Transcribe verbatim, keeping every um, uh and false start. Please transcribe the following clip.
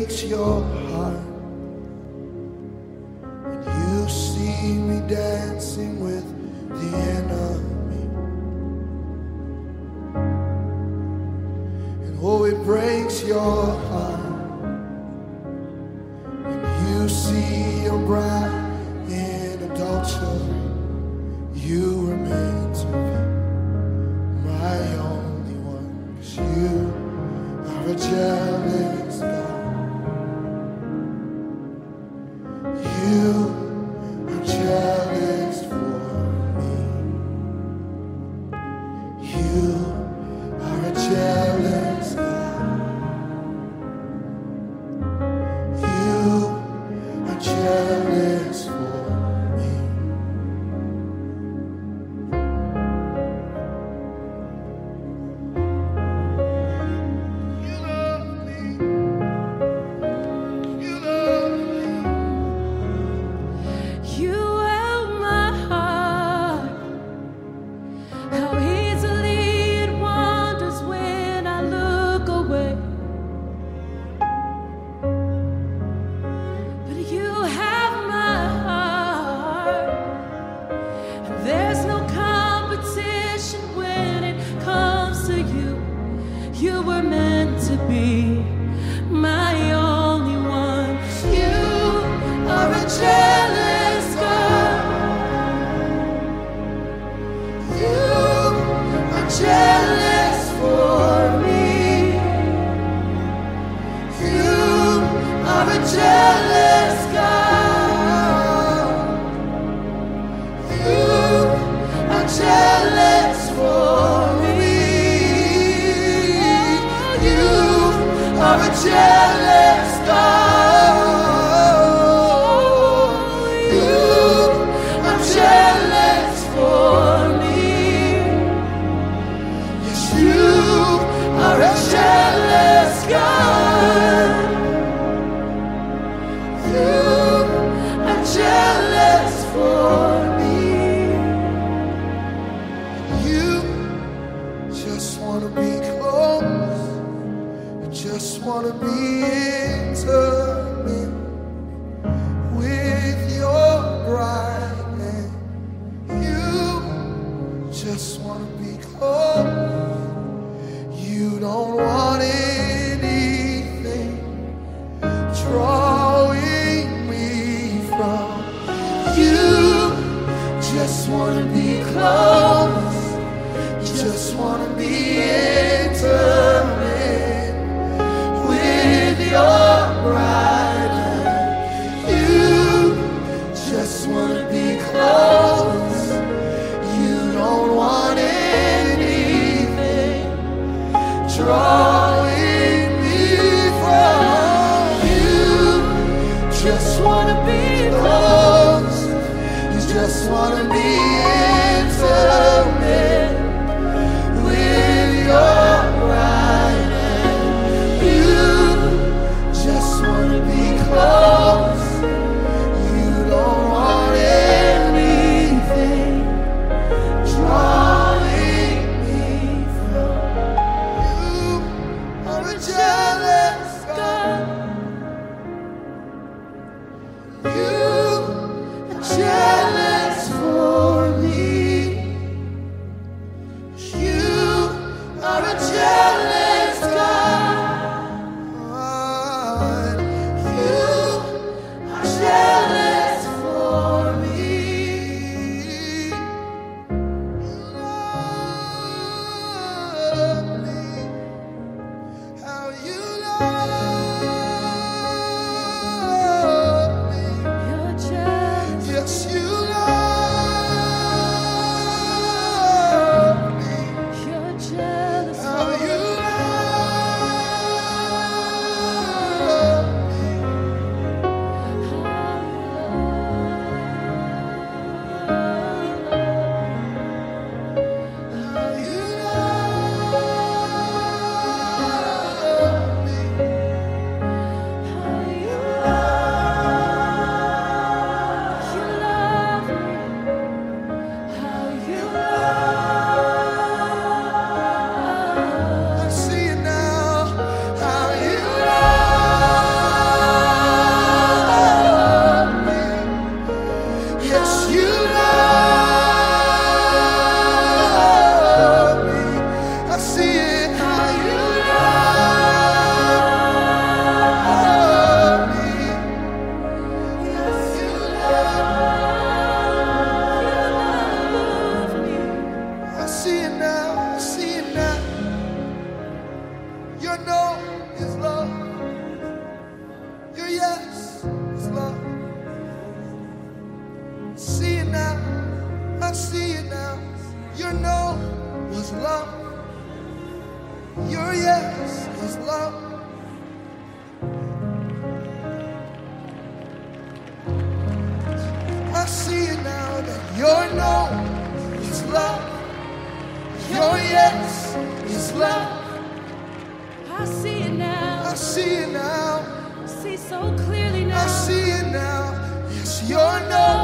breaks your heart, and you see me dancing with the enemy, and oh, it breaks your heart, and you see your bride in adultery. You were meant to be my only one, 'cause you are a jealous God. You are jealous for me. You are a jealous God. You are jealous for me. You were meant to be my only one. You are a jealous God. You are jealous for me. You are a jealous God. You are jealous for me. Are a jealous God. You are jealous for me. Yes, you are a jealous God. You are jealous for me. You just want to be close. Just want to be intimate with your bride, and you just want to be close. You don't want anything drawing me from you. Just want to be close. You just want to be intimate. Your Your no was love. Your yes is love. I see it now that your no is love. Your yes is love. I see it now. I see it now. I see so clearly now. I see it now. Yes, your no